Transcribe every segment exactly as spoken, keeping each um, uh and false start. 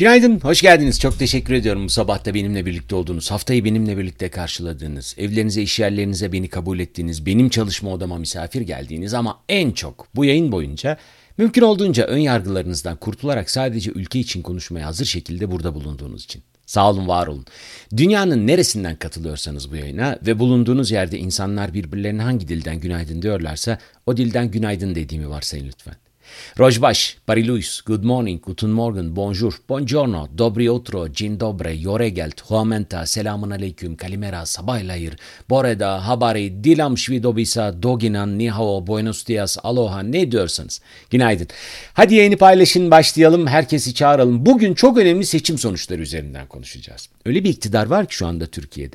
Günaydın, hoş geldiniz. Çok teşekkür ediyorum bu sabah da benimle birlikte olduğunuz, haftayı benimle birlikte karşıladığınız, evlerinize, iş yerlerinize beni kabul ettiğiniz, benim çalışma odama misafir geldiğiniz ama en çok bu yayın boyunca mümkün olduğunca ön yargılarınızdan kurtularak sadece ülke için konuşmaya hazır şekilde burada bulunduğunuz için. Sağ olun, var olun. Dünyanın neresinden katılıyorsanız bu yayına ve bulunduğunuz yerde insanlar birbirlerine hangi dilden günaydın diyorlarsa o dilden günaydın dediğimi varsayın lütfen. Rojbaş, Pariluis, Good morning, Guten Morgen, Bonjour, Buongiorno, Dobry utro, Dzień dobry, Yoregelt, Huamenta, Selamun aleyküm, Kalimera, Sabahlayır, Boreda, Habari, Dilam Şvidobisa, Doginan, Nihao, Buenos dias, Aloha ne diyorsanız. Günaydın. Hadi yayını paylaşın, başlayalım, herkesi çağıralım. Bugün çok önemli seçim sonuçları üzerinden konuşacağız. Öyle bir iktidar var ki şu anda Türkiye'de.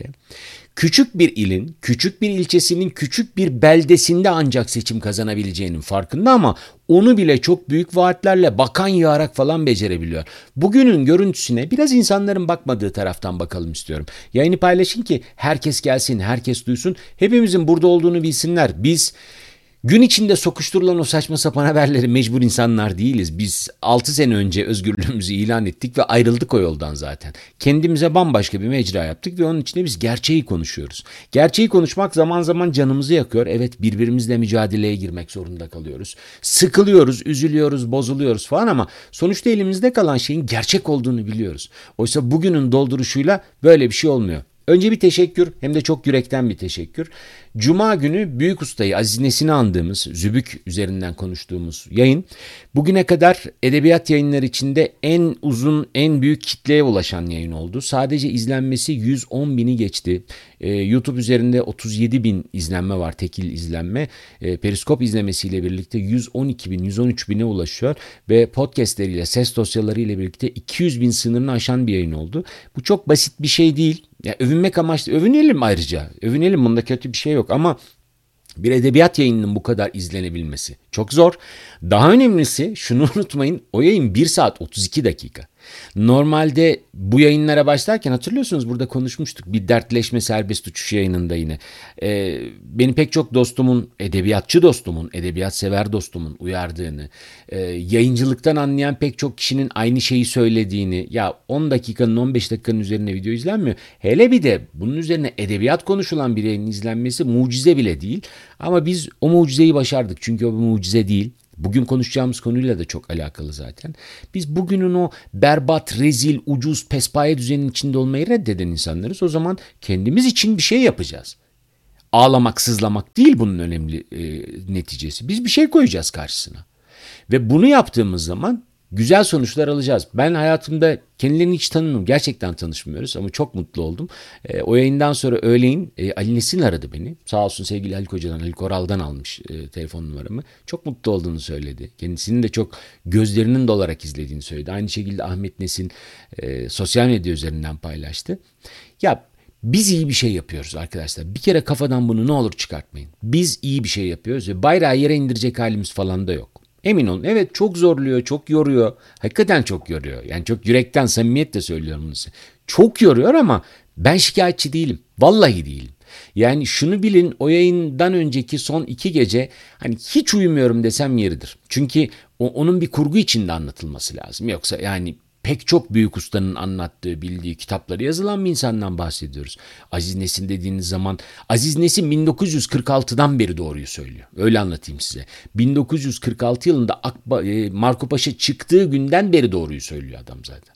Küçük bir ilin, küçük bir ilçesinin, küçük bir beldesinde ancak seçim kazanabileceğinin farkında ama onu bile çok büyük vaatlerle bakan yağarak falan becerebiliyor. Bugünün görüntüsüne biraz insanların bakmadığı taraftan bakalım istiyorum. Yayını paylaşın ki herkes gelsin, herkes duysun. Hepimizin burada olduğunu bilsinler. Biz gün içinde sokuşturulan o saçma sapan haberleri mecbur insanlar değiliz. Biz altı sene önce özgürlüğümüzü ilan ettik ve ayrıldık o yoldan zaten. Kendimize bambaşka bir mecra yaptık ve onun içinde biz gerçeği konuşuyoruz. Gerçeği konuşmak zaman zaman canımızı yakıyor. Evet, birbirimizle mücadeleye girmek zorunda kalıyoruz. Sıkılıyoruz, üzülüyoruz, bozuluyoruz falan ama sonuçta elimizde kalan şeyin gerçek olduğunu biliyoruz. Oysa bugünün dolduruşuyla böyle bir şey olmuyor. Önce bir teşekkür, hem de çok yürekten bir teşekkür. Cuma günü büyük ustayı Aziz Nesin'i andığımız, Zübük üzerinden konuştuğumuz yayın, bugüne kadar edebiyat yayınları içinde en uzun, en büyük kitleye ulaşan yayın oldu. Sadece izlenmesi yüz on bini geçti. Ee, YouTube üzerinde otuz yedi bin izlenme var, tekil izlenme. Ee, Periskop izlemesiyle birlikte yüz on iki bin, yüz on üç bine ulaşıyor ve podcastleriyle, ses dosyalarıyla birlikte iki yüz bin sınırını aşan bir yayın oldu. Bu çok basit bir şey değil. Ya övünmek amaçlı, övünelim ayrıca. Övünelim, bunda kötü bir şey yok ama bir edebiyat yayınının bu kadar izlenebilmesi çok zor. Daha önemlisi, şunu unutmayın, o yayın bir saat otuz iki dakika. Normalde bu yayınlara başlarken hatırlıyorsunuz, burada konuşmuştuk bir dertleşme serbest uçuş yayınında yine. Ee, benim pek çok dostumun, edebiyatçı dostumun, edebiyat sever dostumun uyardığını, e, yayıncılıktan anlayan pek çok kişinin aynı şeyi söylediğini, ya on dakikanın on beş dakikanın üzerine video izlenmiyor. Hele bir de bunun üzerine edebiyat konuşulan bir yayının izlenmesi mucize bile değil. Ama biz o mucizeyi başardık, çünkü o bir mucize değil. Bugün konuşacağımız konuyla da çok alakalı zaten. Biz bugünün o berbat, rezil, ucuz, pespaye düzeninin içinde olmayı reddeden insanlarız. O zaman kendimiz için bir şey yapacağız. Ağlamak, sızlamak değil bunun önemli e, neticesi. Biz bir şey koyacağız karşısına. Ve bunu yaptığımız zaman güzel sonuçlar alacağız. Ben hayatımda kendilerini hiç tanımıyorum. Gerçekten tanışmıyoruz ama çok mutlu oldum. E, o yayından sonra öğleyin e, Ali Nesin aradı beni. Sağ olsun, sevgili Haluk Hoca'dan, Haluk Oral'dan almış e, telefon numaramı. Çok mutlu olduğunu söyledi. Kendisinin de çok gözlerinin dolarak izlediğini söyledi. Aynı şekilde Ahmet Nesin e, sosyal medya üzerinden paylaştı. Ya biz iyi bir şey yapıyoruz arkadaşlar. Bir kere kafadan bunu ne olur çıkartmayın. Biz iyi bir şey yapıyoruz ve bayrağı yere indirecek halimiz falan da yok. Emin olun, evet, çok zorluyor, çok yoruyor. Hakikaten çok yoruyor. Yani çok yürekten, samimiyetle söylüyorum bunu size. Çok yoruyor ama ben şikayetçi değilim. Vallahi değilim. Yani şunu bilin, o yayından önceki son iki gece hani hiç uyumuyorum desem yeridir. Çünkü o, onun bir kurgu içinde anlatılması lazım. Yoksa yani pek çok büyük ustanın anlattığı, bildiği kitapları yazılan bir insandan bahsediyoruz. Aziz Nesin dediğiniz zaman, Aziz Nesin bin dokuz yüz kırk altıdan beri doğruyu söylüyor. Öyle anlatayım size. bin dokuz yüz kırk altı yılında Akba, e, Marco Paşa çıktığı günden beri doğruyu söylüyor adam zaten.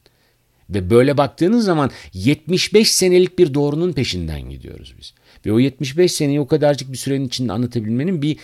Ve böyle baktığınız zaman yetmiş beş senelik bir doğrunun peşinden gidiyoruz biz. Ve o yetmiş beş seneyi o kadarcık bir sürenin içinde anlatabilmenin bir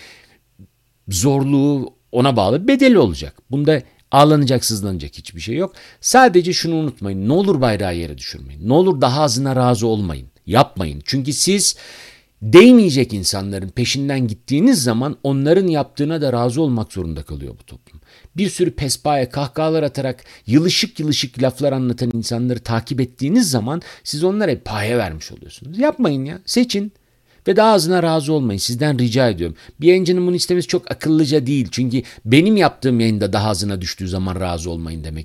zorluğu, ona bağlı bedeli olacak. Bunda ağlanacak, sızlanacak hiçbir şey yok. Sadece şunu unutmayın. Ne olur bayrağı yere düşürmeyin. Ne olur daha azına razı olmayın. Yapmayın. Çünkü siz değmeyecek insanların peşinden gittiğiniz zaman onların yaptığına da razı olmak zorunda kalıyor bu toplum. Bir sürü pespaye, kahkahalar atarak yılışık yılışık laflar anlatan insanları takip ettiğiniz zaman siz onlara paye vermiş oluyorsunuz. Yapmayın ya. Seçin. Ve daha azına razı olmayın. Sizden rica ediyorum. Bir yayıncının bunu istemesi çok akıllıca değil. Çünkü benim yaptığım yayında daha azına düştüğü zaman razı olmayın demek bu.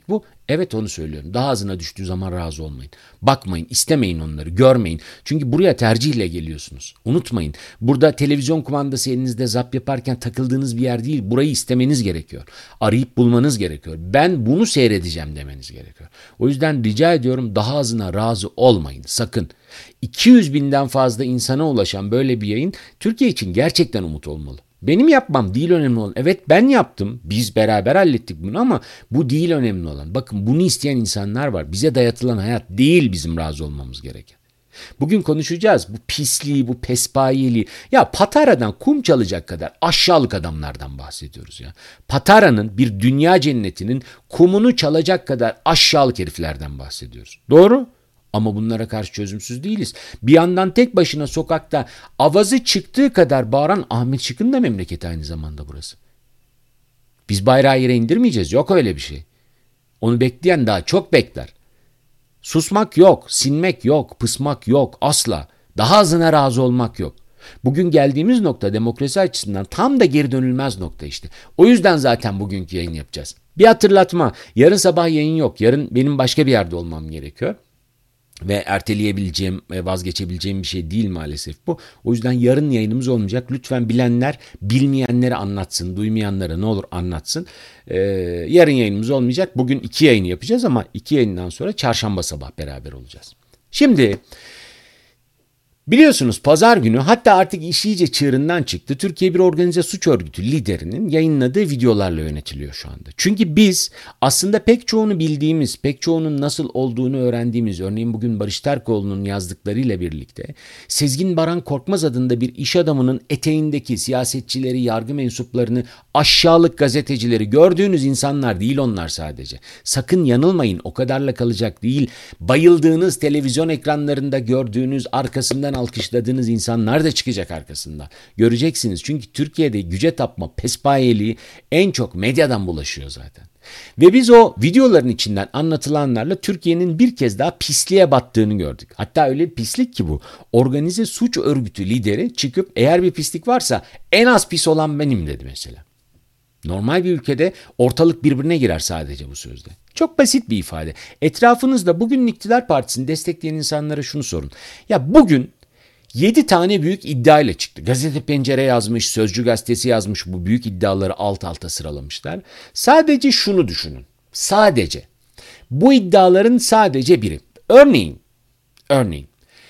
Evet, onu söylüyorum. Daha azına düştüğü zaman razı olmayın. Bakmayın, istemeyin onları, görmeyin. Çünkü buraya tercihle geliyorsunuz. Unutmayın. Burada televizyon kumandası elinizde zap yaparken takıldığınız bir yer değil. Burayı istemeniz gerekiyor. Arayıp bulmanız gerekiyor. Ben bunu seyredeceğim demeniz gerekiyor. O yüzden rica ediyorum, daha azına razı olmayın. Sakın. iki yüz binden fazla insana ulaşan böyle bir yayın Türkiye için gerçekten umut olmalı. Benim yapmam değil önemli olan. Evet, ben yaptım. Biz beraber hallettik bunu ama bu değil önemli olan. Bakın, bunu isteyen insanlar var. Bize dayatılan hayat değil bizim razı olmamız gereken. Bugün konuşacağız bu pisliği, bu pespayeliği. Ya Patara'dan kum çalacak kadar aşağılık adamlardan bahsediyoruz ya. Patara'nın, bir dünya cennetinin kumunu çalacak kadar aşağılık heriflerden bahsediyoruz. Doğru. Ama bunlara karşı çözümsüz değiliz. Bir yandan tek başına sokakta avazı çıktığı kadar bağıran Ahmet Şık'ın da memleketi aynı zamanda burası. Biz bayrağı yere indirmeyeceğiz. Yok öyle bir şey. Onu bekleyen daha çok bekler. Susmak yok, sinmek yok, pısmak yok, asla. Daha azına razı olmak yok. Bugün geldiğimiz nokta demokrasi açısından tam da geri dönülmez nokta işte. O yüzden zaten bugünkü yayın yapacağız. Bir hatırlatma. Yarın sabah yayın yok. Yarın benim başka bir yerde olmam gerekiyor. Ve erteleyebileceğim, vazgeçebileceğim bir şey değil maalesef bu. O yüzden yarın yayınımız olmayacak. Lütfen bilenler bilmeyenlere anlatsın, duymayanlara ne olur anlatsın. Ee, yarın yayınımız olmayacak. Bugün iki yayını yapacağız ama iki yayından sonra çarşamba sabah beraber olacağız. Şimdi biliyorsunuz pazar günü, hatta artık iş iyice çığırından çıktı, Türkiye bir organize suç örgütü liderinin yayınladığı videolarla yönetiliyor şu anda. Çünkü biz aslında pek çoğunu bildiğimiz, pek çoğunun nasıl olduğunu öğrendiğimiz, örneğin bugün Barış Terkoğlu'nun yazdıklarıyla birlikte Sezgin Baran Korkmaz adında bir iş adamının eteğindeki siyasetçileri, yargı mensuplarını, aşağılık gazetecileri, gördüğünüz insanlar değil onlar sadece. Sakın yanılmayın, o kadarla kalacak değil. Bayıldığınız televizyon ekranlarında gördüğünüz, arkasından alkışladığınız insanlar da çıkacak arkasından. Göreceksiniz, çünkü Türkiye'de güce tapma, pespayeliği en çok medyadan bulaşıyor zaten. Ve biz o videoların içinden anlatılanlarla Türkiye'nin bir kez daha pisliğe battığını gördük. Hatta öyle bir pislik ki bu. Organize suç örgütü lideri çıkıp eğer bir pislik varsa en az pis olan benim dedi mesela. Normal bir ülkede ortalık birbirine girer sadece bu sözde. Çok basit bir ifade. Etrafınızda bugün iktidar partisini destekleyen insanlara şunu sorun. Ya bugün yedi tane büyük iddia ile çıktı. Gazete Pencere yazmış, Sözcü gazetesi yazmış, bu büyük iddiaları alt alta sıralamışlar. Sadece şunu düşünün. Sadece. Bu iddiaların sadece biri. Örneğin, örneğin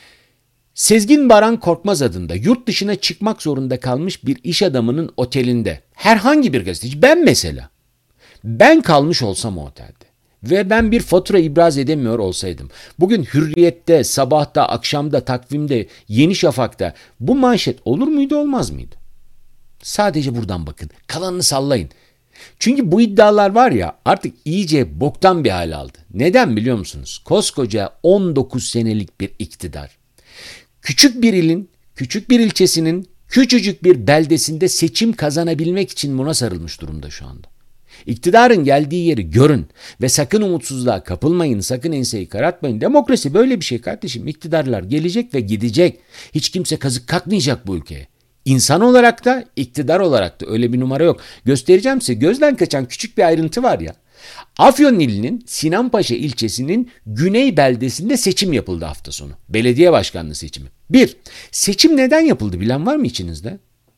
Sezgin Baran Korkmaz adında yurt dışına çıkmak zorunda kalmış bir iş adamının otelinde herhangi bir gazeteci, ben mesela, ben kalmış olsam o otelde ve ben bir fatura ibraz edemiyor olsaydım, bugün Hürriyet'te, Sabah'ta, akşamda, Takvim'de, Yeni Şafak'ta bu manşet olur muydu, olmaz mıydı? Sadece buradan bakın. Kalanını sallayın. Çünkü bu iddialar var ya, artık iyice boktan bir hal aldı. Neden biliyor musunuz? Koskoca on dokuz senelik bir iktidar. Küçük bir ilin, küçük bir ilçesinin, küçücük bir beldesinde seçim kazanabilmek için buna sarılmış durumda şu anda. İktidarın geldiği yeri görün ve sakın umutsuzluğa kapılmayın, sakın enseyi karartmayın. Demokrasi böyle bir şey kardeşim. İktidarlar gelecek ve gidecek. Hiç kimse kazık kakmayacak bu ülkeye. İnsan olarak da, iktidar olarak da öyle bir numara yok. Göstereceğim size, gözden kaçan küçük bir ayrıntı var ya. Afyonkarahisar'ın Sinanpaşa ilçesinin güney beldesinde seçim yapıldı hafta sonu. Belediye başkanlığı seçimi. Bir, seçim neden yapıldı bilen var mı içinizde?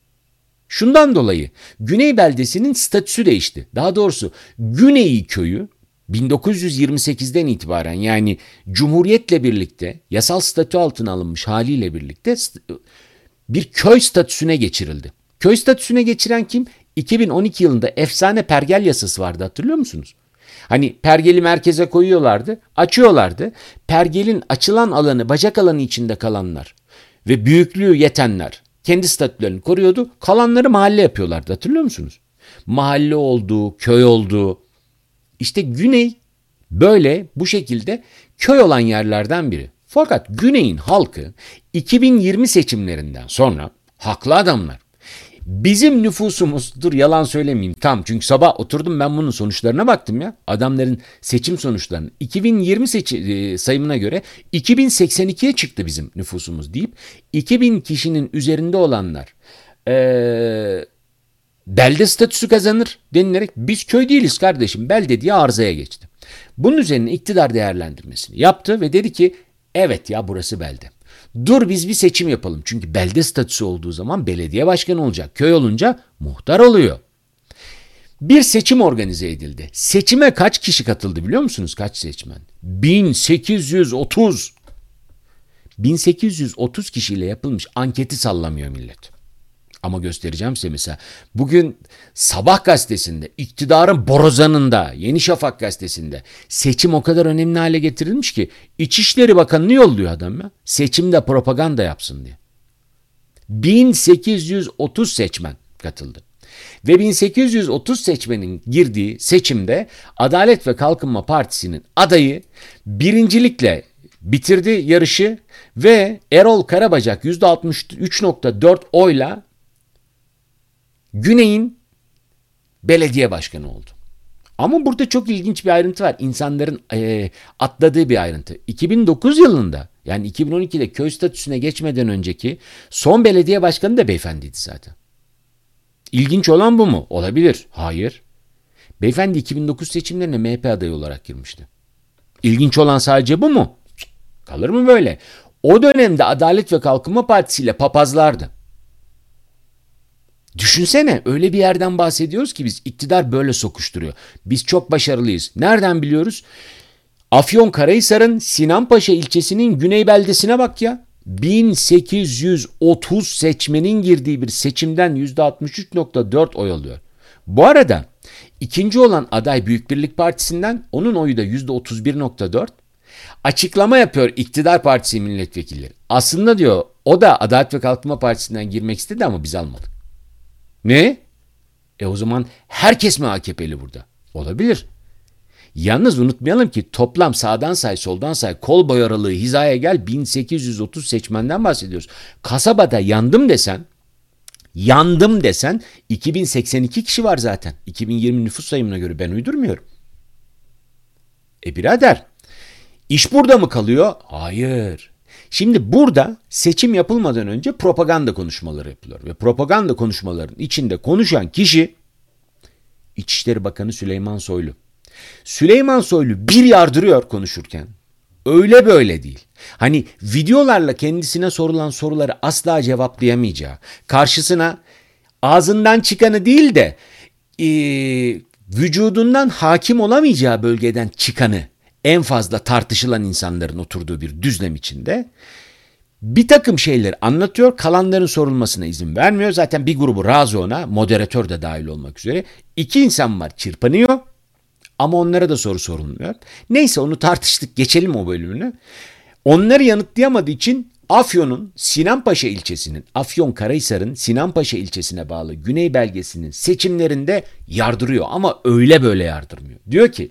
Şundan dolayı Güney beldesinin statüsü değişti. Daha doğrusu Güney köyü bin dokuz yüz yirmi sekizden itibaren, yani Cumhuriyet'le birlikte yasal statü altına alınmış haliyle birlikte bir köy statüsüne geçirildi. Köy statüsüne geçiren kim? iki bin on iki yılında efsane pergel yasası vardı, hatırlıyor musunuz? Hani pergeli merkeze koyuyorlardı, açıyorlardı. Pergelin açılan alanı, bacak alanı içinde kalanlar ve büyüklüğü yetenler kendi statülerini koruyordu. Kalanları mahalle yapıyorlardı, hatırlıyor musunuz? Mahalle olduğu, köy olduğu. İşte Güney böyle bu şekilde köy olan yerlerden biri. Fakat Güney'in halkı iki bin yirmi seçimlerinden sonra haklı adamlar. Bizim nüfusumuz, dur yalan söylemeyeyim tam, çünkü sabah oturdum ben bunun sonuçlarına baktım ya. Adamların seçim sonuçlarını iki bin yirmi seçi, sayımına göre iki bin seksen ikiye çıktı bizim nüfusumuz deyip iki bin kişinin üzerinde olanlar ee, belde statüsü kazanır denilerek biz köy değiliz kardeşim, belde diye arızaya geçti. Bunun üzerine iktidar değerlendirmesini yaptı ve dedi ki evet ya burası belde. Dur biz bir seçim yapalım. Çünkü belde statüsü olduğu zaman belediye başkanı olacak. Köy olunca muhtar oluyor. Bir seçim organize edildi. Seçime kaç kişi katıldı biliyor musunuz? Kaç seçmen? bin sekiz yüz otuz. bin sekiz yüz otuz kişiyle yapılmış anketi sallamıyor millet. Ama göstereceğim size mesela. Bugün Sabah gazetesinde, iktidarın borazanında, Yeni Şafak gazetesinde seçim o kadar önemli hale getirilmiş ki İçişleri Bakanı'nı yolluyor adam ya. Seçimde propaganda yapsın diye. bin sekiz yüz otuz seçmen katıldı. Ve bin sekiz yüz otuz seçmenin girdiği seçimde Adalet ve Kalkınma Partisi'nin adayı birincilikle bitirdi yarışı ve Erol Karabacak yüzde altmış üç nokta dört oyla Güney'in belediye başkanı oldu. Ama burada çok ilginç bir ayrıntı var. İnsanların e, atladığı bir ayrıntı. iki bin dokuz yılında yani iki bin on ikide köy statüsüne geçmeden önceki son belediye başkanı da beyefendiydi zaten. İlginç olan bu mu? Olabilir. Hayır. Beyefendi iki bin dokuz seçimlerine M H P adayı olarak girmişti. İlginç olan sadece bu mu? Kalır mı böyle? O dönemde Adalet ve Kalkınma Partisi ile papazlardı. Düşünsene öyle bir yerden bahsediyoruz ki biz iktidar böyle sokuşturuyor. Biz çok başarılıyız. Nereden biliyoruz? Afyonkarahisar'ın Sinanpaşa ilçesinin güney beldesine bak ya. bin sekiz yüz otuz seçmenin girdiği bir seçimden yüzde altmış üç nokta dört oy alıyor. Bu arada ikinci olan aday Büyük Birlik Partisi'nden onun oyu da yüzde otuz bir nokta dört. Açıklama yapıyor iktidar partisi milletvekilleri. Aslında diyor o da Adalet ve Kalkınma Partisi'nden girmek istedi ama biz almadık. Ne? E o zaman herkes mi A K P'li burada? Olabilir. Yalnız unutmayalım ki toplam sağdan say soldan say kol boy aralığı hizaya gel bin sekiz yüz otuz seçmenden bahsediyoruz. Kasabada yandım desen yandım desen iki bin seksen iki kişi var zaten. iki bin yirmi nüfus sayımına göre ben uydurmuyorum. E birader iş burada mı kalıyor? Hayır. Şimdi burada seçim yapılmadan önce propaganda konuşmaları yapılıyor. Ve propaganda konuşmalarının içinde konuşan kişi İçişleri Bakanı Süleyman Soylu. Süleyman Soylu bir yardırıyor konuşurken. Öyle böyle değil. Hani videolarla kendisine sorulan soruları asla cevaplayamayacağı, karşısına ağzından çıkanı değil de e, vücudundan hakim olamayacağı bölgeden çıkanı en fazla tartışılan insanların oturduğu bir düzlem içinde bir takım şeyleri anlatıyor, kalanların sorulmasına izin vermiyor. Zaten bir grubu razı ona, moderatör de dahil olmak üzere. İki insan var çırpınıyor ama onlara da soru sorulmuyor. Neyse onu tartıştık, geçelim o bölümünü. Onları yanıtlayamadığı için Afyon'un Sinanpaşa ilçesinin, Afyonkarahisar'ın Sinanpaşa ilçesine bağlı Güney belgesinin seçimlerinde yardırıyor ama öyle böyle yardırmıyor. Diyor ki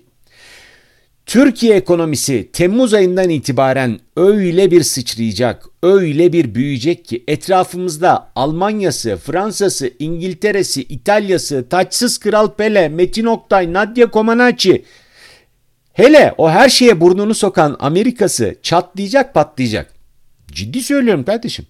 Türkiye ekonomisi Temmuz ayından itibaren öyle bir sıçrayacak, öyle bir büyüyecek ki etrafımızda Almanya'sı, Fransa'sı, İngiltere'si, İtalya'sı, Taçsız Kral Pele, Metin Oktay, Nadia Comaneci, hele o her şeye burnunu sokan Amerika'sı çatlayacak, patlayacak. Ciddi söylüyorum kardeşim.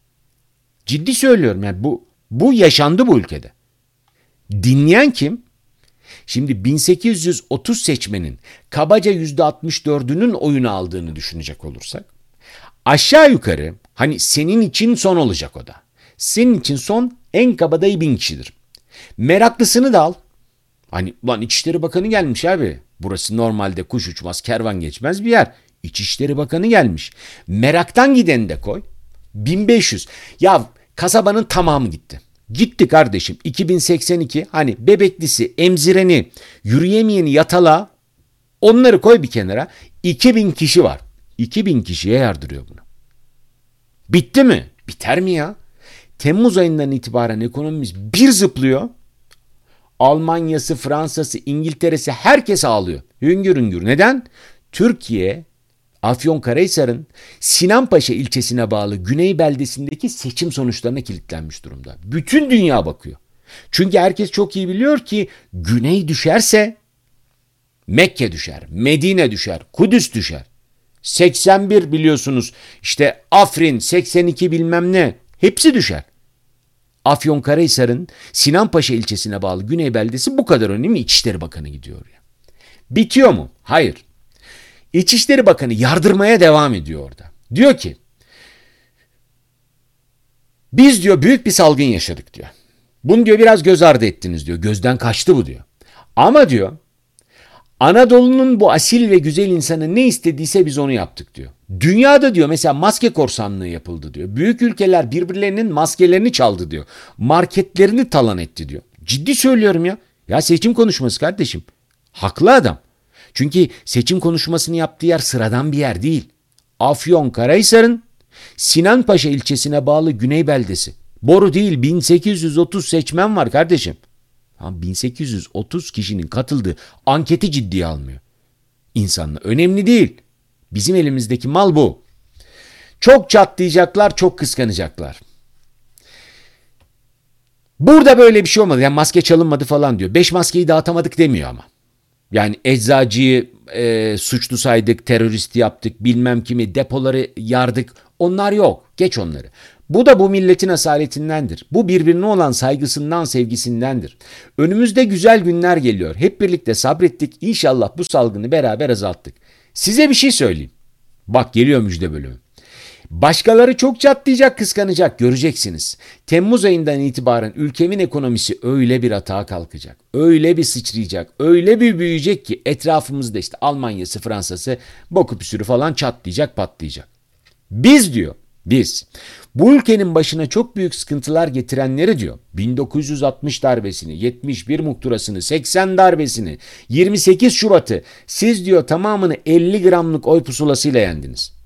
Ciddi söylüyorum yani bu bu yaşandı bu ülkede. Dinleyen kim? Şimdi bin sekiz yüz otuz seçmenin kabaca yüzde altmış dördünün oyunu aldığını düşünecek olursak aşağı yukarı hani senin için son olacak o da. Senin için son en kabadayı bin kişidir. Meraklısını da al. Hani lan İçişleri Bakanı gelmiş abi. Burası normalde kuş uçmaz kervan geçmez bir yer. İçişleri Bakanı gelmiş. Meraktan gideni de koy. bin beş yüz. Ya kasabanın tamamı gitti. Gitti kardeşim. iki bin seksen iki hani bebeklisi, emzireni, yürüyemeyeni yatala onları koy bir kenara. iki bin kişi var. iki bin kişiye yardırıyor bunu. Bitti mi? Biter mi ya? Temmuz ayından itibaren ekonomimiz bir zıplıyor. Almanya'sı, Fransa'sı, İngiltere'si herkes ağlıyor. Hüngür hüngür. Neden? Türkiye Afyonkarahisar'ın Sinanpaşa ilçesine bağlı Güney beldesindeki seçim sonuçlarına kilitlenmiş durumda. Bütün dünya bakıyor. Çünkü herkes çok iyi biliyor ki Güney düşerse Mekke düşer, Medine düşer, Kudüs düşer. seksen bir biliyorsunuz işte Afrin, seksen iki bilmem ne hepsi düşer. Afyonkarahisar'ın Sinanpaşa ilçesine bağlı Güney beldesi bu kadar önemli. İçişleri Bakanı gidiyor ya. Bitiyor mu? Hayır. İçişleri Bakanı yardırmaya devam ediyor orada. Diyor ki biz diyor büyük bir salgın yaşadık diyor. Bunu diyor biraz göz ardı ettiniz diyor. Gözden kaçtı bu diyor. Ama diyor Anadolu'nun bu asil ve güzel insanı ne istediyse biz onu yaptık diyor. Dünyada diyor mesela maske korsanlığı yapıldı diyor. Büyük ülkeler birbirlerinin maskelerini çaldı diyor. Marketlerini talan etti diyor. Ciddi söylüyorum ya. Ya seçim konuşması kardeşim. Haklı adam. Çünkü seçim konuşmasını yaptığı yer sıradan bir yer değil. Afyonkarahisar'ın Sinanpaşa ilçesine bağlı Güney beldesi. Boru değil, bin sekiz yüz otuz seçmen var kardeşim. bin sekiz yüz otuz kişinin katıldığı anketi ciddiye almıyor. İnsanlar önemli değil. Bizim elimizdeki mal bu. Çok çatlayacaklar, çok kıskanacaklar. Burada böyle bir şey olmadı. Yani maske çalınmadı falan diyor. Beş maskeyi dağıtamadık demiyor ama. Yani eczacıyı e, suçlu saydık, teröristi yaptık, bilmem kimi, depoları yardık. Onlar yok. Geç onları. Bu da bu milletin asaletindendir. Bu birbirine olan saygısından, sevgisindendir. Önümüzde güzel günler geliyor. Hep birlikte sabrettik. İnşallah bu salgını beraber azalttık. Size bir şey söyleyeyim. Bak geliyor müjde bölümü. Başkaları çok çatlayacak, kıskanacak, göreceksiniz. Temmuz ayından itibaren ülkemin ekonomisi öyle bir atağa kalkacak. Öyle bir sıçrayacak, öyle bir büyüyecek ki etrafımızda işte Almanya'sı, Fransa'sı, boku püsürü falan çatlayacak, patlayacak. Biz diyor, biz bu ülkenin başına çok büyük sıkıntılar getirenleri diyor, bin dokuz yüz altmış darbesini, yetmiş bir muhtırasını, seksen darbesini, yirmi sekiz Şubat'ı siz diyor tamamını elli gramlık oy pusulasıyla yendiniz.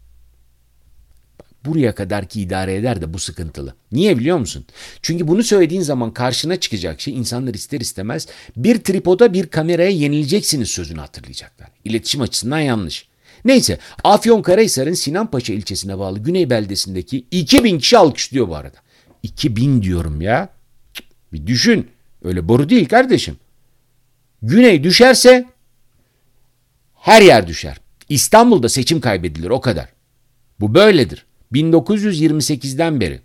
Buraya kadar ki idare eder de bu sıkıntılı. Niye biliyor musun? Çünkü bunu söylediğin zaman karşına çıkacak şey insanlar ister istemez bir tripoda bir kameraya yenileceksiniz sözünü hatırlayacaklar. İletişim açısından yanlış. Neyse Afyonkarahisar'ın Sinanpaşa ilçesine bağlı Güney beldesindeki iki bin kişi alkışlıyor bu arada. iki bin diyorum ya. Bir düşün. Öyle boru değil kardeşim. Güney düşerse her yer düşer. İstanbul'da seçim kaybedilir o kadar. Bu böyledir. bin dokuz yüz yirmi sekizden beri.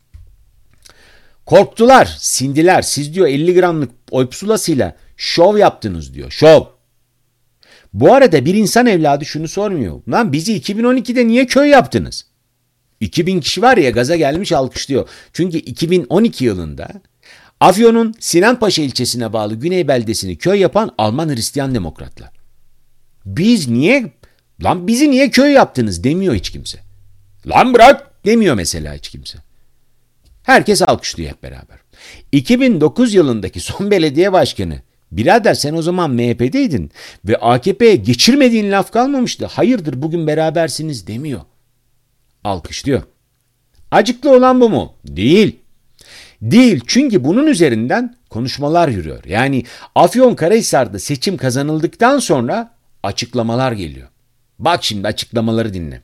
Korktular, sindiler. Siz diyor elli gramlık oy pusulasıyla şov yaptınız diyor. Şov. Bu arada bir insan evladı şunu sormuyor. Lan bizi iki bin on ikide niye köy yaptınız? iki bin kişi var ya gaza gelmiş alkışlıyor. Çünkü iki bin on iki yılında Afyon'un Sinanpaşa ilçesine bağlı Güney beldesini köy yapan Alman Hristiyan demokratlar. Biz niye, lan bizi niye köy yaptınız demiyor hiç kimse. Lan bırak demiyor mesela hiç kimse. Herkes alkışlıyor hep beraber. iki bin dokuz yılındaki son belediye başkanı, birader sen o zaman M H P'deydin ve A K P'ye geçirmediğin laf kalmamıştı. Hayırdır bugün berabersiniz demiyor. Alkışlıyor. Acıklı olan bu mu? Değil. Değil çünkü bunun üzerinden konuşmalar yürüyor. Yani Afyonkarahisar'da seçim kazanıldıktan sonra açıklamalar geliyor. Bak şimdi açıklamaları dinle.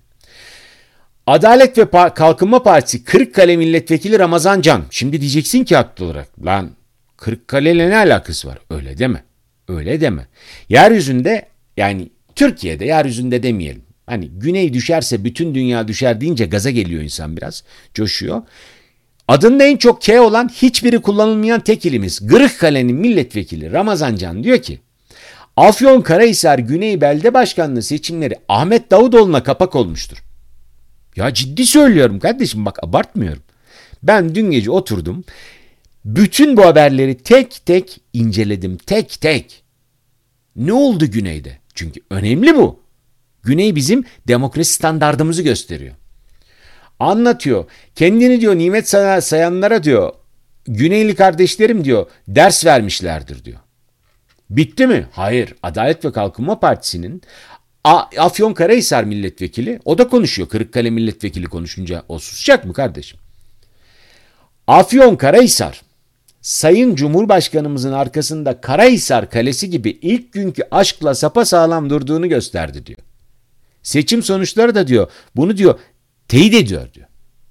Adalet ve Kalkınma Partisi Kırıkkale Milletvekili Ramazan Can. Şimdi diyeceksin ki haklı olarak. Lan Kırıkkale ile ne alakası var? Öyle deme. Öyle deme. Yeryüzünde yani Türkiye'de yeryüzünde demeyelim. Hani güney düşerse bütün dünya düşer deyince gaza geliyor insan biraz. Coşuyor. Adında en çok K olan hiçbiri kullanılmayan tek ilimiz Kırıkkale'nin milletvekili Ramazan Can diyor ki Afyonkarahisar Güney Belde Başkanlığı seçimleri Ahmet Davutoğlu'na kapak olmuştur. Ya ciddi söylüyorum kardeşim bak abartmıyorum. Ben dün gece oturdum. Bütün bu haberleri tek tek inceledim. Tek tek. Ne oldu Güney'de? Çünkü önemli bu. Güney bizim demokrasi standardımızı gösteriyor. Anlatıyor. Kendini diyor nimet sayanlara diyor Güneyli kardeşlerim diyor ders vermişlerdir diyor. Bitti mi? Hayır. Adalet ve Kalkınma Partisi'nin Afyonkarahisar milletvekili o da konuşuyor. Kırıkkale milletvekili konuşunca o susacak mı kardeşim? Afyonkarahisar Sayın Cumhurbaşkanımızın arkasında Karahisar Kalesi gibi ilk günkü aşkla sapasağlam durduğunu gösterdi diyor. Seçim sonuçları da diyor bunu diyor teyit ediyor diyor.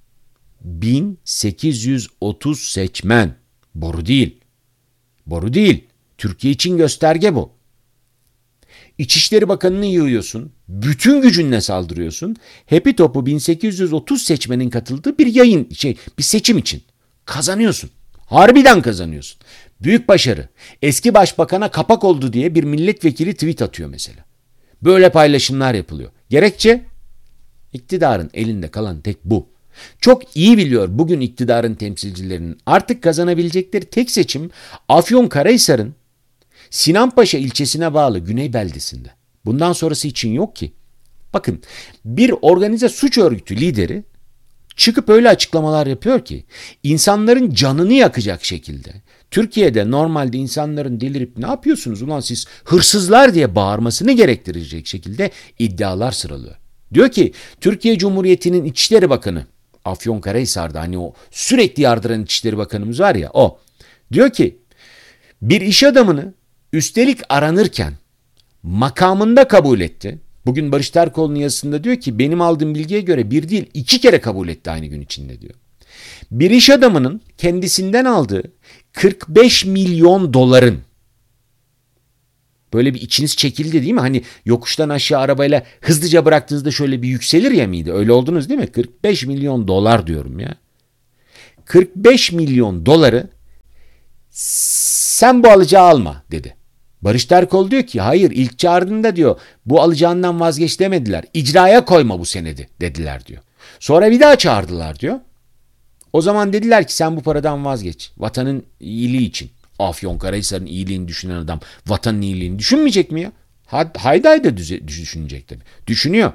bin sekiz yüz otuz seçmen. Boru değil. Boru değil. Türkiye için gösterge bu. İçişleri Bakanı'nı yığıyorsun. Bütün gücünle saldırıyorsun. Hepi topu bin sekiz yüz otuz seçmenin katıldığı bir yayın şey bir seçim için. Kazanıyorsun. Harbiden kazanıyorsun. Büyük başarı. Eski başbakana kapak oldu diye bir milletvekili tweet atıyor mesela. Böyle paylaşımlar yapılıyor. Gerekçe? İktidarın elinde kalan tek bu. Çok iyi biliyor bugün iktidarın temsilcilerinin artık kazanabilecekleri tek seçim Afyonkarahisar'ın Sinanpaşa ilçesine bağlı Güney beldesinde. Bundan sonrası için yok ki. Bakın, bir organize suç örgütü lideri çıkıp öyle açıklamalar yapıyor ki insanların canını yakacak şekilde. Türkiye'de normalde insanların delirip ne yapıyorsunuz ulan siz hırsızlar diye bağırmasını gerektirecek şekilde iddialar sıralıyor. Diyor ki Türkiye Cumhuriyeti'nin İçişleri Bakanı, Afyonkarahisar'da hani o sürekli yardıran İçişleri Bakanımız var ya, o diyor ki bir iş adamını üstelik aranırken makamında kabul etti. Bugün Barış Terkoğlu'nun yazısında diyor ki benim aldığım bilgiye göre bir değil iki kere kabul etti aynı gün içinde diyor. Bir iş adamının kendisinden aldığı kırk beş milyon doların, böyle bir içiniz çekildi değil mi? Hani yokuştan aşağı arabayla hızlıca bıraktığınızda şöyle bir yükselir ya miydi? Öyle oldunuz değil mi? kırk beş milyon dolar diyorum ya. kırk beş milyon doları sen bu alacağı alma dedi. Barış Terkoğlu diyor ki hayır, ilk çağırdığında diyor bu alacağından vazgeç demediler. İcraya koyma bu senedi dediler diyor. Sonra bir daha çağırdılar diyor. O zaman dediler ki sen bu paradan vazgeç. Vatanın iyiliği için. Afyonkarahisar'ın iyiliğini düşünen adam vatanın iyiliğini düşünmeyecek mi ya? Haydi haydi düşünecek tabii. Düşünüyor.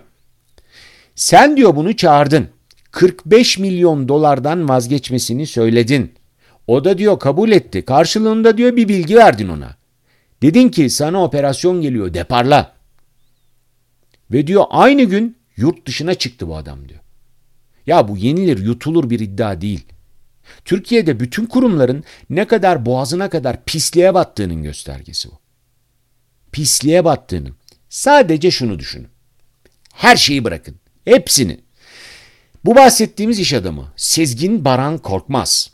Sen diyor bunu çağırdın. kırk beş milyon dolardan vazgeçmesini söyledin. O da diyor kabul etti. Karşılığında diyor bir bilgi verdin ona. Dedin ki sana operasyon geliyor, deparla. Ve diyor aynı gün yurt dışına çıktı bu adam diyor. Ya bu yenilir yutulur bir iddia değil. Türkiye'de bütün kurumların ne kadar boğazına kadar pisliğe battığının göstergesi bu. Pisliğe battığının. Sadece şunu düşünün. Her şeyi bırakın. Hepsini. Bu bahsettiğimiz iş adamı Sezgin Baran Korkmaz.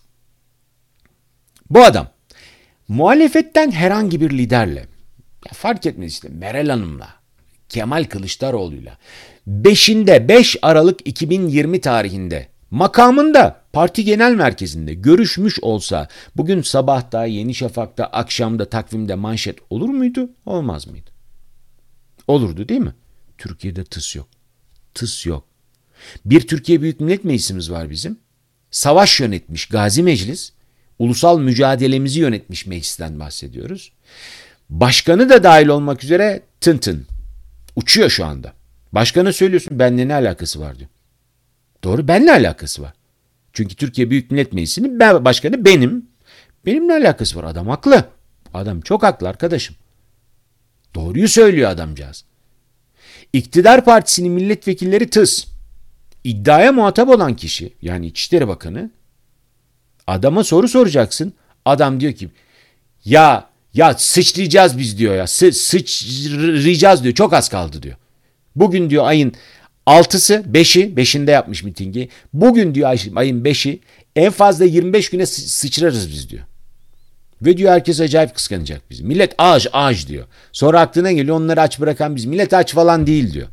Bu adam muhalefetten herhangi bir liderle, ya fark etmez işte Meral Hanım'la, Kemal Kılıçdaroğlu'yla beşinde beş Aralık iki bin yirmi tarihinde makamında parti genel merkezinde görüşmüş olsa bugün sabahta, Yeni Şafak'ta, akşamda takvimde manşet olur muydu? Olmaz mıydı? Olurdu değil mi? Türkiye'de tıs yok. Tıs yok. Bir Türkiye Büyük Millet Meclisimiz var bizim. Savaş yönetmiş Gazi Meclis. Ulusal mücadelemizi yönetmiş meclisten bahsediyoruz. Başkanı da dahil olmak üzere tın tın. Uçuyor şu anda. Başkanı söylüyorsun benimle ne alakası var diyor. Doğru, benimle alakası var. Çünkü Türkiye Büyük Millet Meclisi'nin başkanı benim. Benimle alakası var. Adam haklı. Adam çok haklı arkadaşım. Doğruyu söylüyor adamcağız. İktidar Partisi'nin milletvekilleri tıs. İddiaya muhatap olan kişi yani İçişleri Bakanı, adama soru soracaksın. Adam diyor ki ya ya sıçrayacağız biz diyor ya. Sı sıçrayacağız diyor. Çok az kaldı diyor. Bugün diyor ayın altısı, beşi, beşinde yapmış mitingi. Bugün diyor ayın beşi, en fazla yirmi beş güne sı sıçrarız biz diyor. Ve diyor herkes acayip kıskanacak bizi. Millet ağaç ağaç diyor. Sonra aklına geliyor onları aç bırakan biz. Millet aç falan değil diyor.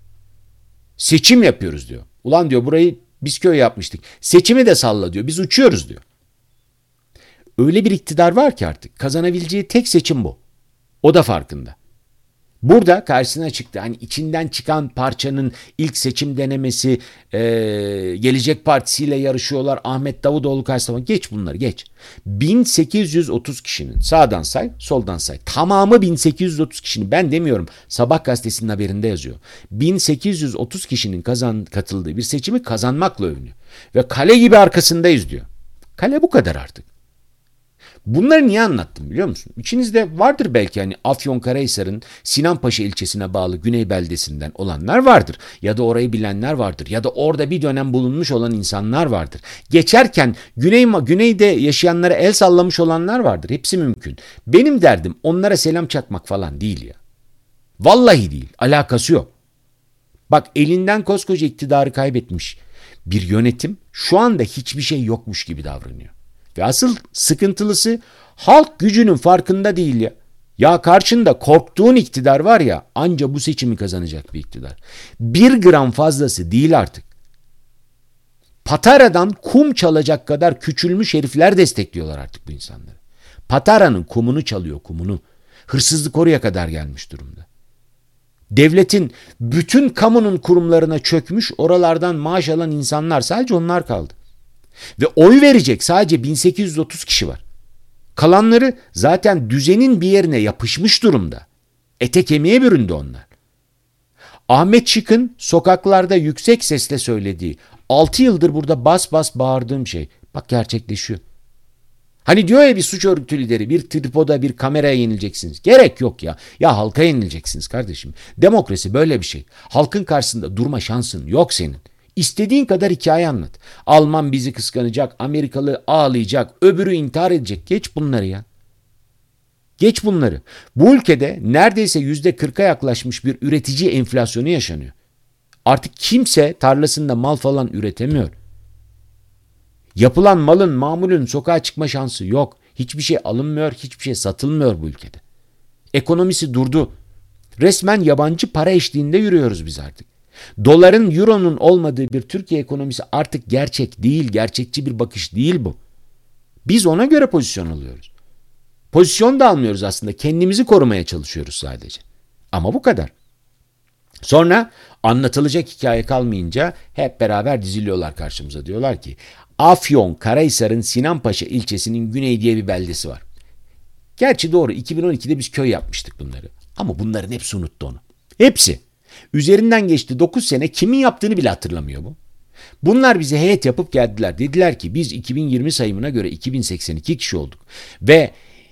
Seçim yapıyoruz diyor. Ulan diyor burayı biz köy yapmıştık. Seçimi de salla diyor. Biz uçuyoruz diyor. Öyle bir iktidar var ki artık kazanabileceği tek seçim bu. O da farkında. Burada karşısına çıktı. Hani içinden çıkan parçanın ilk seçim denemesi, ee, Gelecek Partisi ile yarışıyorlar. Ahmet Davutoğlu karşısına. Geç bunları geç. bin sekiz yüz otuz kişinin sağdan say, soldan say. Tamamı bin sekiz yüz otuz kişinin, ben demiyorum. Sabah gazetesinin haberinde yazıyor. bin sekiz yüz otuz kişinin kazan, katıldığı bir seçimi kazanmakla övünüyor. Ve kale gibi arkasındayız diyor. Kale bu kadar artık. Bunları niye anlattım biliyor musun? İçinizde vardır belki hani Afyonkarahisar'ın Sinanpaşa ilçesine bağlı Güney beldesinden olanlar vardır. Ya da orayı bilenler vardır. Ya da orada bir dönem bulunmuş olan insanlar vardır. Geçerken Güney, Güney'de yaşayanlara el sallamış olanlar vardır. Hepsi mümkün. Benim derdim onlara selam çakmak falan değil ya. Vallahi değil. Alakası yok. Bak elinden koskoca iktidarı kaybetmiş bir yönetim şu anda hiçbir şey yokmuş gibi davranıyor. Ve asıl sıkıntılısı halk gücünün farkında değil ya. Ya karşında korktuğun iktidar var ya anca bu seçimi kazanacak bir iktidar. Bir gram fazlası değil artık. Patara'dan kum çalacak kadar küçülmüş herifler destekliyorlar artık bu insanları. Patara'nın kumunu çalıyor, kumunu. Hırsızlık oraya kadar gelmiş durumda. Devletin bütün kamunun kurumlarına çökmüş, oralardan maaş alan insanlar, sadece onlar kaldı. Ve oy verecek sadece bin sekiz yüz otuz kişi var. Kalanları zaten düzenin bir yerine yapışmış durumda. Ete kemiğe büründü onlar. Ahmet Şık'ın sokaklarda yüksek sesle söylediği, altı yıldır burada bas bas bağırdığım şey, bak gerçekleşiyor. Hani diyor ya bir suç örgütü lideri, bir tripoda, bir kameraya yenileceksiniz. Gerek yok ya. Ya halka yenileceksiniz kardeşim. Demokrasi böyle bir şey. Halkın karşısında durma şansın yok senin. İstediğin kadar hikaye anlat. Alman bizi kıskanacak, Amerikalı ağlayacak, öbürü intihar edecek. Geç bunları ya. Geç bunları. Bu ülkede neredeyse yüzde kırka yaklaşmış bir üretici enflasyonu yaşanıyor. Artık kimse tarlasında mal falan üretemiyor. Yapılan malın, mamulün sokağa çıkma şansı yok. Hiçbir şey alınmıyor, hiçbir şey satılmıyor bu ülkede. Ekonomisi durdu. Resmen yabancı para eşliğinde yürüyoruz biz artık. Doların, euronun olmadığı bir Türkiye ekonomisi artık gerçek değil, gerçekçi bir bakış değil bu. Biz ona göre pozisyon alıyoruz. Pozisyon da almıyoruz aslında, kendimizi korumaya çalışıyoruz sadece. Ama bu kadar. Sonra anlatılacak hikaye kalmayınca hep beraber diziliyorlar karşımıza. Diyorlar ki Afyonkarahisar'ın Sinanpaşa ilçesinin güney diye bir beldesi var. Gerçi doğru, iki bin on ikide biz köy yapmıştık bunları. Ama bunların hepsi unuttu onu. Hepsi. Üzerinden geçti dokuz sene, kimin yaptığını bile hatırlamıyor bu. Bunlar bize heyet yapıp geldiler. Dediler ki biz iki bin yirmi sayımına göre iki bin seksen iki kişi olduk. Ve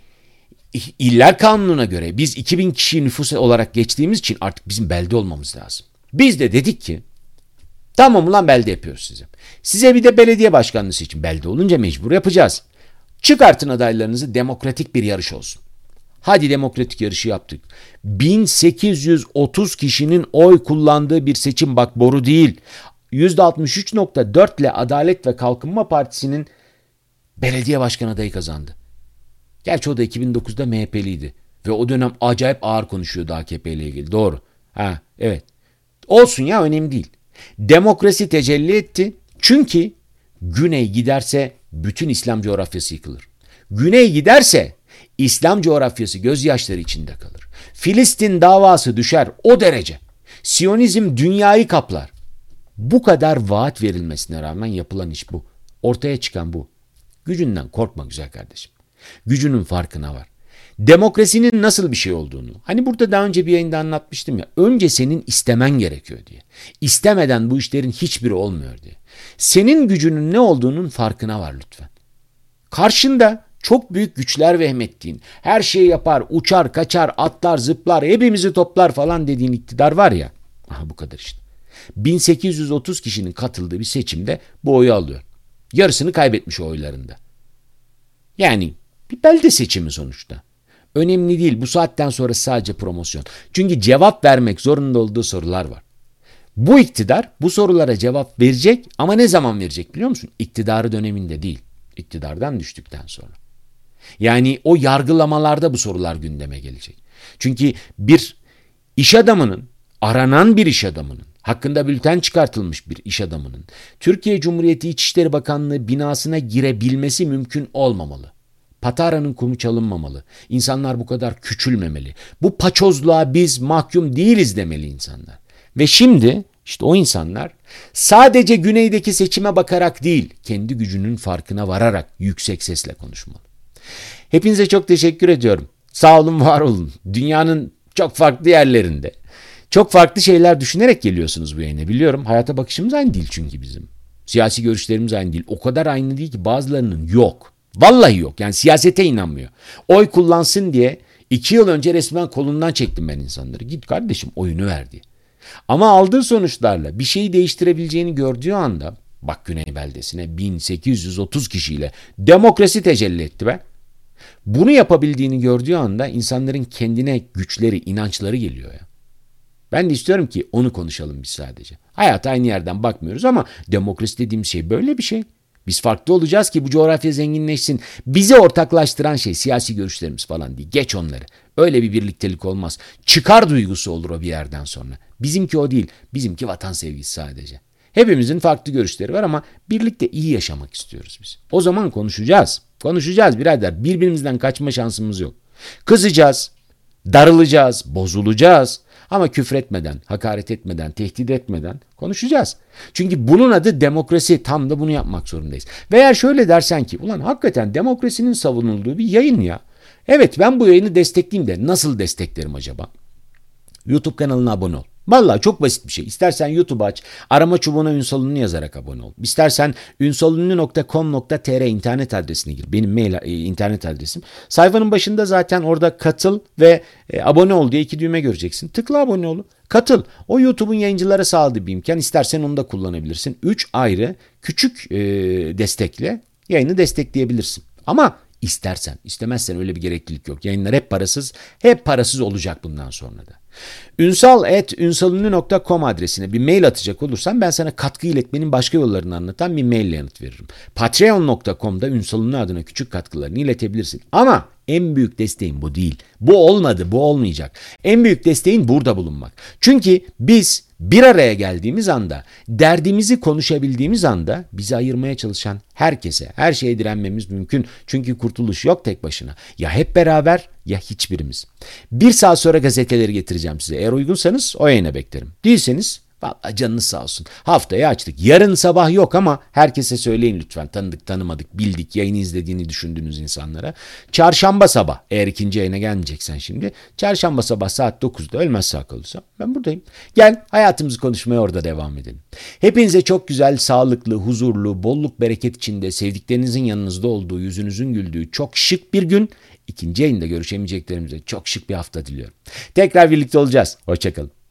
İller Kanunu'na göre biz iki bin kişi nüfus olarak geçtiğimiz için artık bizim belde olmamız lazım. Biz de dedik ki tamam ulan, belde yapıyoruz size. Size bir de belediye başkanlığı için belde olunca mecbur yapacağız. Çıkartın adaylarınızı, demokratik bir yarış olsun. Hadi demokratik yarışı yaptık. bin sekiz yüz otuz kişinin oy kullandığı bir seçim, bak boru değil. yüzde altmış üç nokta dört ile Adalet ve Kalkınma Partisi'nin belediye başkan adayı kazandı. Gerçi o da iki bin dokuzda M H P'liydi. Ve o dönem acayip ağır konuşuyordu A K P ile ilgili. Doğru. Ha, evet. Olsun ya, önemli değil. Demokrasi tecelli etti. Çünkü Güney giderse bütün İslam coğrafyası yıkılır. Güney giderse İslam coğrafyası gözyaşları içinde kalır. Filistin davası düşer o derece. Siyonizm dünyayı kaplar. Bu kadar vaat verilmesine rağmen yapılan iş bu. Ortaya çıkan bu. Gücünden korkma güzel kardeşim. Gücünün farkına var. Demokrasinin nasıl bir şey olduğunu. Hani burada daha önce bir yayında anlatmıştım ya. Önce senin istemen gerekiyor diye. İstemeden bu işlerin hiçbiri olmuyor diye. Senin gücünün ne olduğunun farkına var lütfen. Karşında çok büyük güçler vehmettiğin, her şeyi yapar, uçar, kaçar, atlar, zıplar, hepimizi toplar falan dediğin iktidar var ya. Aha bu kadar işte. bin sekiz yüz otuz kişinin katıldığı bir seçimde bu oyu alıyor. Yarısını kaybetmiş o oylarında. Yani bir belde seçimi sonuçta. Önemli değil, bu saatten sonra sadece promosyon. Çünkü cevap vermek zorunda olduğu sorular var. Bu iktidar bu sorulara cevap verecek ama ne zaman verecek biliyor musun? İktidarı döneminde değil, iktidardan düştükten sonra. Yani o yargılamalarda bu sorular gündeme gelecek. Çünkü bir iş adamının, aranan bir iş adamının, hakkında bülten çıkartılmış bir iş adamının Türkiye Cumhuriyeti İçişleri Bakanlığı binasına girebilmesi mümkün olmamalı. Patara'nın kumu çalınmamalı. İnsanlar bu kadar küçülmemeli. Bu paçozluğa biz mahkum değiliz demeli insanlar. Ve şimdi işte o insanlar sadece güneydeki seçime bakarak değil, kendi gücünün farkına vararak yüksek sesle konuşmalı. Hepinize çok teşekkür ediyorum. Sağ olun, var olun. Dünyanın çok farklı yerlerinde çok farklı şeyler düşünerek geliyorsunuz bu yayına, biliyorum. Hayata bakışımız aynı değil çünkü bizim. Siyasi görüşlerimiz aynı değil. O kadar aynı değil ki bazılarının yok. Vallahi yok. Yani siyasete inanmıyor. Oy kullansın diye iki yıl önce resmen kolundan çektim ben insanları. Git kardeşim oyunu ver diye. Ama aldığı sonuçlarla bir şeyi değiştirebileceğini gördüğü anda, bak Güney beldesine bin sekiz yüz otuz kişiyle demokrasi tecelli etti be. Bunu yapabildiğini gördüğü anda insanların kendine güçleri, inançları geliyor ya. Ben de istiyorum ki onu konuşalım biz sadece. Hayata aynı yerden bakmıyoruz ama demokrasi dediğim şey böyle bir şey. Biz farklı olacağız ki bu coğrafya zenginleşsin. Bizi ortaklaştıran şey siyasi görüşlerimiz falan değil. Geç onları. Öyle bir birliktelik olmaz. Çıkar duygusu olur o bir yerden sonra. Bizimki o değil. Bizimki vatan sevgisi sadece. Hepimizin farklı görüşleri var ama birlikte iyi yaşamak istiyoruz biz. O zaman konuşacağız. Konuşacağız birader. Birbirimizden kaçma şansımız yok. Kızacağız, darılacağız, bozulacağız. Ama küfretmeden, hakaret etmeden, tehdit etmeden konuşacağız. Çünkü bunun adı demokrasi. Tam da bunu yapmak zorundayız. Veya şöyle dersen ki, ulan hakikaten demokrasinin savunulduğu bir yayın ya. Evet, ben bu yayını destekleyeyim de nasıl desteklerim acaba? YouTube kanalına abone ol. Vallahi çok basit bir şey. İstersen YouTube aç, arama çubuğuna Ünsal Ünlü yazarak abone ol. İstersen ünsalünlü nokta com nokta tr internet adresine gir. Benim mail e, internet adresim. Sayfanın başında zaten orada katıl ve e, abone ol diye iki düğme göreceksin. Tıkla abone ol. Katıl. O YouTube'un yayıncılara sağladığı bir imkan. İstersen onu da kullanabilirsin. Üç ayrı küçük e, destekle yayını destekleyebilirsin. Ama İstersen, istemezsen öyle bir gereklilik yok. Yayınlar hep parasız, hep parasız olacak bundan sonra da. ünsal at ünsalünlü nokta com adresine bir mail atacak olursan ben sana katkı iletmenin başka yollarını anlatan bir maille yanıt veririm. patreon nokta com'da Ünsal Ünlü adına küçük katkılarını iletebilirsin. Ama en büyük desteğin bu değil. Bu olmadı, bu olmayacak. En büyük desteğin burada bulunmak. Çünkü biz bir araya geldiğimiz anda, derdimizi konuşabildiğimiz anda bizi ayırmaya çalışan herkese, her şeye direnmemiz mümkün. Çünkü kurtuluş yok tek başına. Ya hep beraber ya hiçbirimiz. Bir saat sonra gazeteleri getireceğim size. Eğer uygunsanız o yayına beklerim. Değilseniz vallahi canınız sağ olsun. Haftaya açtık. Yarın sabah yok ama herkese söyleyin lütfen. Tanıdık, tanımadık, bildik, yayını izlediğini düşündüğünüz insanlara. Çarşamba sabah, eğer ikinci yayına gelmeyeceksen şimdi. Çarşamba sabah saat dokuzda ölmez sağ kalırsam ben buradayım. Gel hayatımızı konuşmaya orada devam edelim. Hepinize çok güzel, sağlıklı, huzurlu, bolluk bereket içinde sevdiklerinizin yanınızda olduğu, yüzünüzün güldüğü çok şık bir gün. İkinci yayında görüşemeyeceklerimize çok şık bir hafta diliyorum. Tekrar birlikte olacağız. Hoşçakalın.